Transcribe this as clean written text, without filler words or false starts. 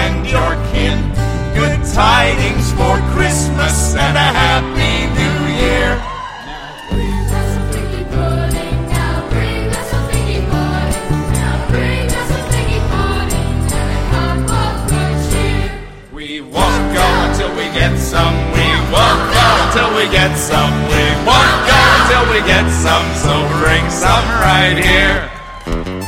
and your kin. Good tidings for Christmas and a Happy New Year. Now bring us some figgy pudding. Now bring us some figgy pudding. Now bring us some figgy pudding and a cup of good cheer. We won't go until we get some. We won't go until we get some. We won't go until we get some. So bring some right here.